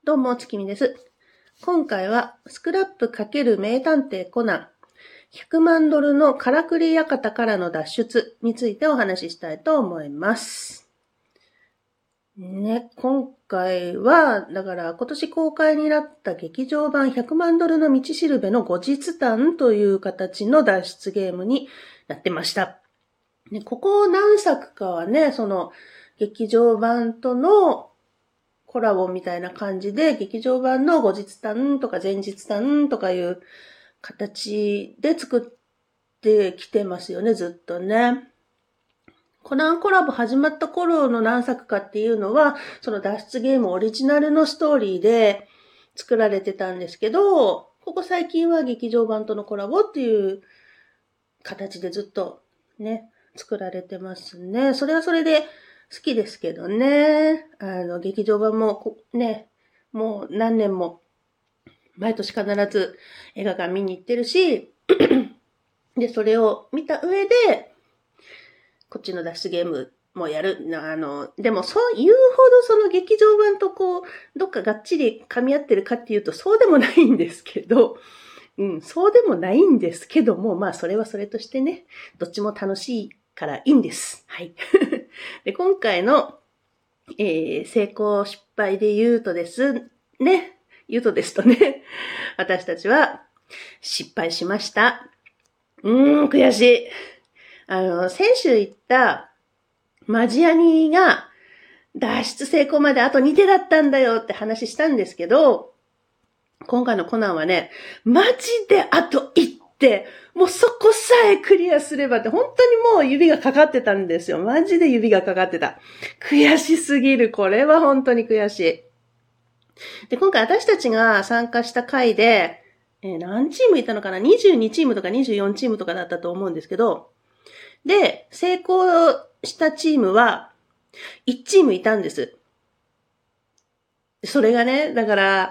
どうも、月見です。今回は、スクラップ×名探偵コナン、100万ドルのからくり館からの脱出についてお話ししたいと思います。ね、今回は、だから今年公開になった劇場版100万ドルの道しるべの後日談という形の脱出ゲームになってました。ね、ここ何作かはね、その劇場版とのコラボみたいな感じで、劇場版の後日談とか前日談とかいう形で作ってきてますよね、ずっとね。コナンコラボ始まった頃の何作かっていうのは、その脱出ゲームオリジナルのストーリーで作られてたんですけど、ここ最近は劇場版とのコラボっていう形でずっとね、作られてますね。それはそれで好きですけどね。劇場版もね、もう何年も毎年必ず映画館見に行ってるし、で、それを見た上で、こっちの脱出ゲームもやる。でもそう言うほどその劇場版とどっかがっちり噛み合ってるかっていうとそうでもないんですけど、そうでもないんですけども、まあそれはそれとしてね、どっちも楽しいからいいんです。はい。で、今回の、成功失敗で言うとですね、私たちは失敗しました。悔しい。先週言ったマジアニが脱出成功まであと2手だったんだよって話したんですけど、今回のコナンはね、マジであと1手、もうそこさえクリアすればって本当にもう指がかかってたんですよ。マジで指がかかってた。悔しすぎる。これは本当に悔しい。で、今回私たちが参加した回で、何チームいたのかな ?22 チームとか24チームとかだったと思うんですけど、で、成功したチームは1チームいたんです。それがね、だから、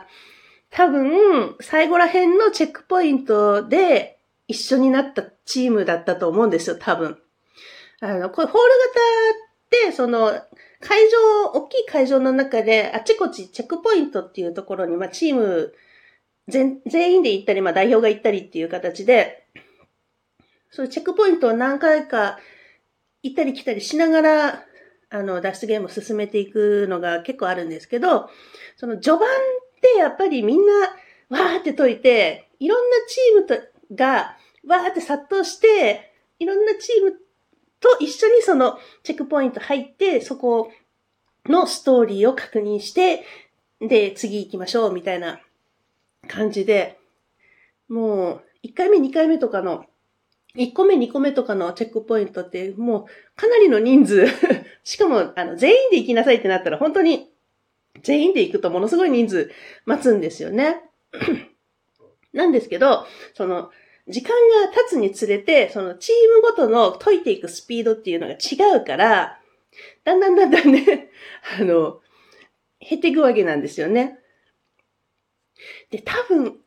多分、最後ら辺のチェックポイントで一緒になったチームだったと思うんですよ、多分。これホール型って、大きい会場の中で、あちこちチェックポイントっていうところに、チーム全員で行ったり、代表が行ったりっていう形で、そういうチェックポイントを何回か行ったり来たりしながら、脱出ゲームを進めていくのが結構あるんですけど、その序盤ってやっぱりみんなわーって解いて、いろんなチームがわーって殺到して、いろんなチームと一緒にそのチェックポイント入って、そこのストーリーを確認して、で、次行きましょうみたいな感じで、もう1回目2回目とかの1個目2個目とかのチェックポイントってもうかなりの人数しかも全員で行きなさいってなったら本当に全員で行くとものすごい人数待つんですよね。なんですけど、その時間が経つにつれて、そのチームごとの解いていくスピードっていうのが違うから、だんだんね、減っていくわけなんですよね。で、多分、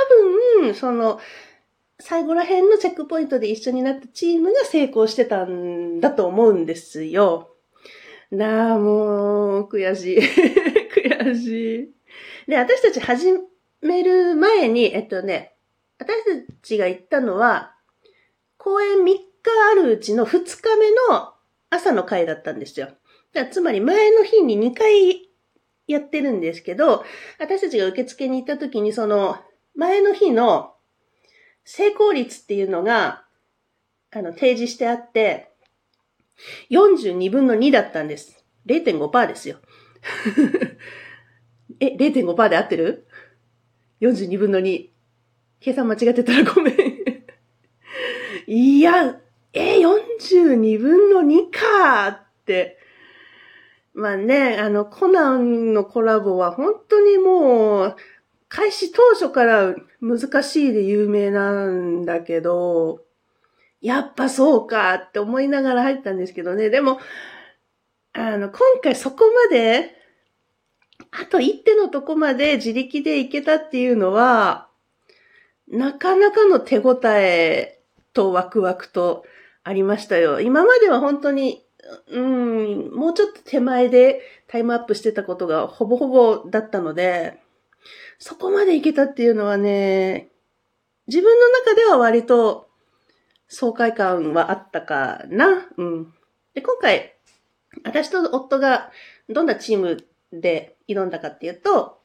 最後ら辺のチェックポイントで一緒になったチームが成功してたんだと思うんですよ。もう、悔しい。悔しい。で、私たち始める前に、私たちが行ったのは、公演3日あるうちの2日目の朝の回だったんですよ。つまり前の日に2回やってるんですけど、私たちが受付に行った時にその前の日の成功率っていうのが、提示してあって、42分の2だったんです。0.5% ですよ。0.5% で合ってる ?42 分の2。計算間違ってたらごめん。いや、42分の2かーって。コナンのコラボは本当にもう、開始当初から難しいで有名なんだけど、やっぱそうかって思いながら入ったんですけどね。でも、今回そこまで、あと一手のとこまで自力でいけたっていうのは、なかなかの手応えとワクワクとありましたよ。今までは本当にもうちょっと手前でタイムアップしてたことがほぼほぼだったので、そこまでいけたっていうのはね、自分の中では割と爽快感はあったかな。で、今回、私と夫がどんなチームで挑んだかっていうと、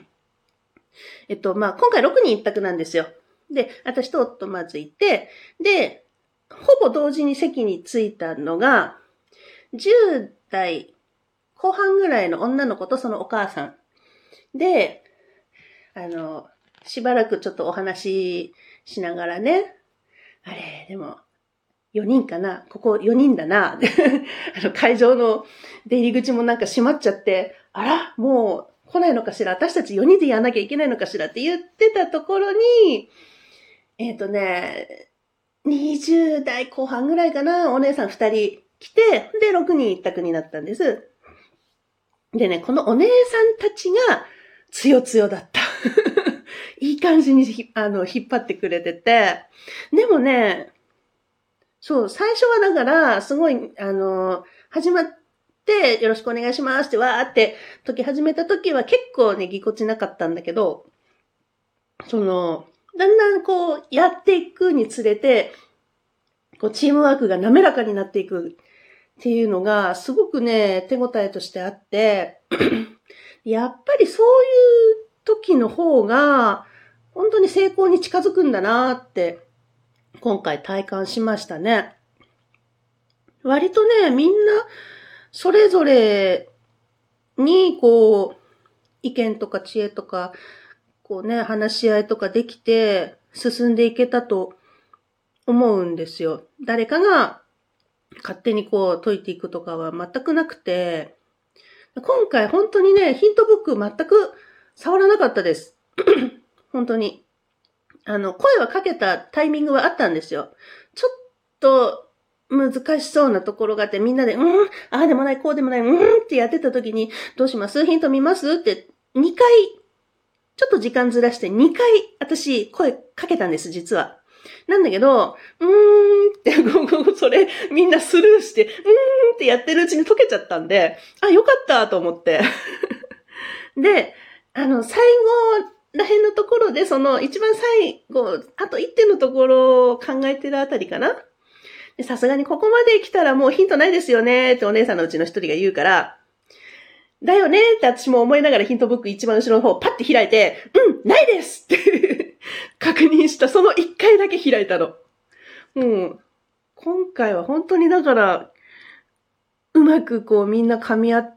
今回6人一択なんですよ。で、私と夫まずいて、で、ほぼ同時に席に着いたのが、10代後半ぐらいの女の子とそのお母さん。で、しばらくちょっとお話ししながらね、あれ、でも、4人かな、ここ4人だな。会場の出入り口もなんか閉まっちゃって、あら、もう来ないのかしら、私たち4人でやらなきゃいけないのかしらって言ってたところに、20代後半ぐらいかな、お姉さん2人来て、で、6人一択になったんです。でね、このお姉さんたちが強強だった。いい感じに引っ張ってくれてて、でもね、そう、最初はだから、すごい、始まって、よろしくお願いしますって、わーって解き始めた時は結構ね、ぎこちなかったんだけど、だんだんこう、やっていくにつれて、こう、チームワークが滑らかになっていくっていうのが、すごくね、手応えとしてあって、やっぱりそういう時の方が、本当に成功に近づくんだなって、今回体感しましたね。割とね、みんな、それぞれに、こう、意見とか知恵とか、こうね、話し合いとかできて、進んでいけたと思うんですよ。誰かが勝手にこう解いていくとかは全くなくて、今回本当にね、ヒントブック全く触らなかったです。本当に。声はかけたタイミングはあったんですよ。ちょっと難しそうなところがあって、みんなで、ああでもない、こうでもない、ってやってた時に、どうします？ヒント見ます？って2回、ちょっと時間ずらして2回私声かけたんです、実は。なんだけど、って、それみんなスルーして、ってやってるうちに解けちゃったんで、あ、よかったと思って。で、最後ら辺のところで、一番最後、あと1点のところを考えてるあたりかな。さすがにここまで来たらもうヒントないですよねってお姉さんのうちの一人が言うから、だよねって私も思いながらヒントブック一番後ろの方パッて開いて、ないですって確認した。その1回だけ開いたの。今回は本当にだから、うまくこうみんな噛み合って、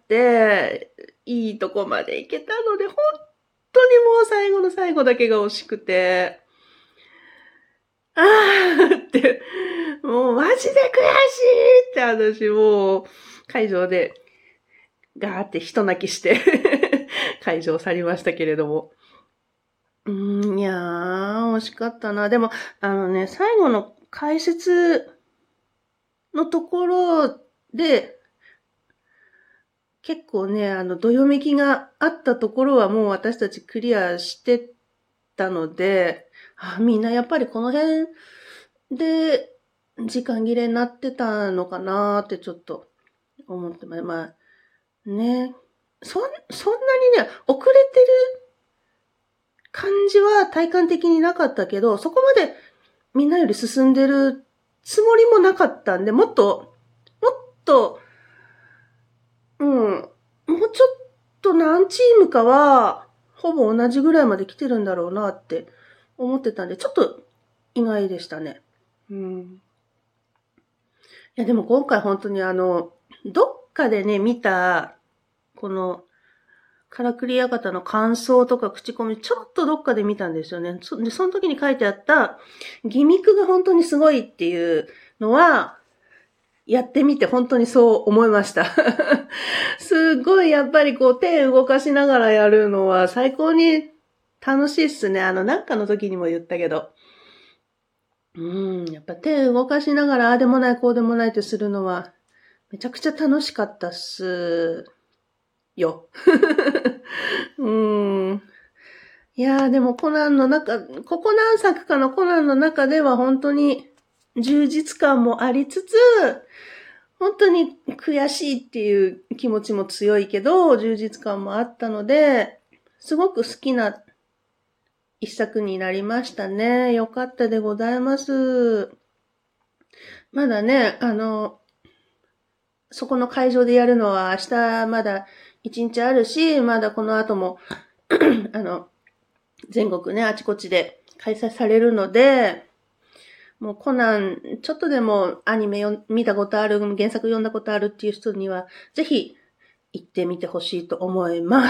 いいとこまで行けたので、本当にもう最後の最後だけが惜しくて、あーって、もうマジで悔しいって私もう会場でガーって人泣きして会場去りましたけれども。いやー、惜しかったな。でも、最後の解説のところで、結構ね、どよめきがあったところはもう私たちクリアしてたので、みんなやっぱりこの辺で時間切れになってたのかなーってちょっと思ってます。まあ、ね。そんなにね、遅れてる感じは体感的になかったけど、そこまでみんなより進んでるつもりもなかったんで、もっと、もうちょっと何チームかは、ほぼ同じぐらいまで来てるんだろうなって思ってたんで、ちょっと意外でしたね。いや、でも今回本当にどっかでね、見た、この、からくり館の感想とか口コミ、ちょっとどっかで見たんですよね。その時に書いてあった、ギミックが本当にすごいっていうのは、やってみて本当にそう思いました。すごいやっぱりこう手動かしながらやるのは最高に楽しいっすね。なんかの時にも言ったけど。やっぱ手動かしながらああでもないこうでもないってするのはめちゃくちゃ楽しかったっすよ。いやーでもコナンの中、ここ何作かのコナンの中では本当に充実感もありつつ、 本当に悔しいっていう気持ちも強いけど、充実感もあったので、すごく好きな一作になりましたね。よかったでございます。まだね、そこの会場でやるのは明日まだ一日あるし、まだこの後も全国ね、あちこちで開催されるので、もうコナン、ちょっとでもアニメ見たことある、原作読んだことあるっていう人には、ぜひ行ってみてほしいと思います。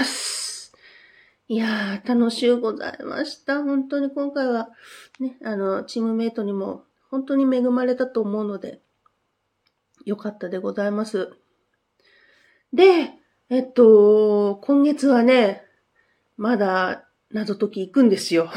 いやー、楽しゅうございました。本当に今回は、ね、チームメイトにも本当に恵まれたと思うので、よかったでございます。で、今月はね、まだ謎解き行くんですよ。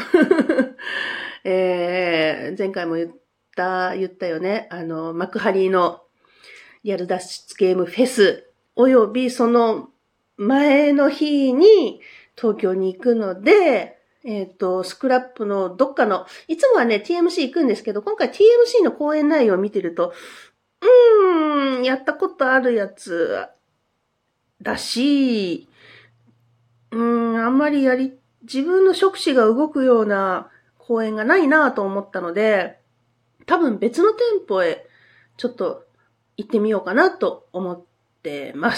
前回も言ったよね。幕張のリアル脱出ゲームフェス、およびその前の日に東京に行くので、スクラップのどっかの、いつもはね、TMC 行くんですけど、今回 TMC の講演内容を見てると、やったことあるやつだし、あんまり自分の触手が動くような公演がないなと思ったので、多分別の店舗へちょっと行ってみようかなと思ってます。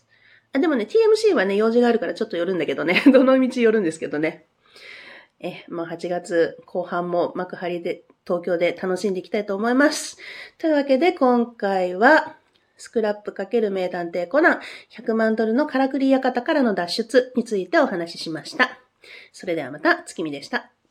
でもね、TMC はね、用事があるからちょっと寄るんだけどね。どの道寄るんですけどね。もう8月後半も幕張で、東京で楽しんでいきたいと思います。というわけで今回は、スクラップ×名探偵コナン100万ドルのからくり館からの脱出についてお話ししました。それではまた、月見でした。